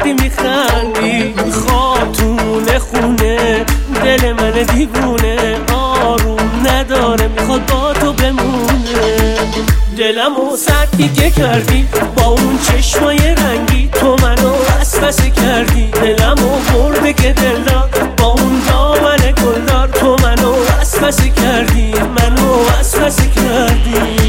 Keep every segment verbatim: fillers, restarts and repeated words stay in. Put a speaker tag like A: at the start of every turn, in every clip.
A: وقتی میخندی خاتون خونه دل من دیوونه آروم نداره میخواد با تو بمونه دلمو سرد دیگه کردی با اون چشمای رنگی تو منو وسوسه کردی دلمو برده که دلدار با اون دامن گلدار تو منو وسوسه کردی منو وسوسه کردی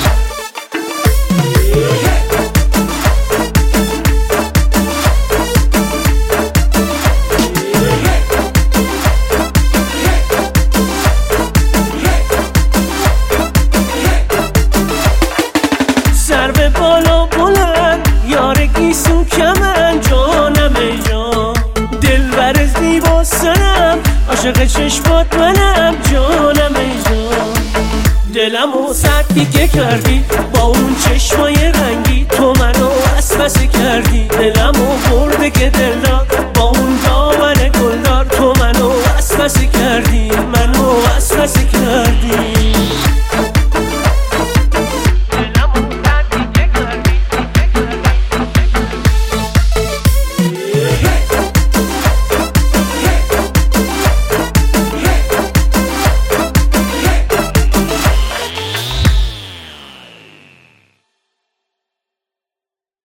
A: سر بالا بلند یار گیسو کمن جانم ای جان دل بر زیبا سنم عاشق چشمات منم جانم ای جان دلمو سرد دیگه کردی با اون چشمای رنگی تو منو وسوسه کردی دلمو برده که دلدار با اون دامن گلدار تو منو وسوسه کردی منو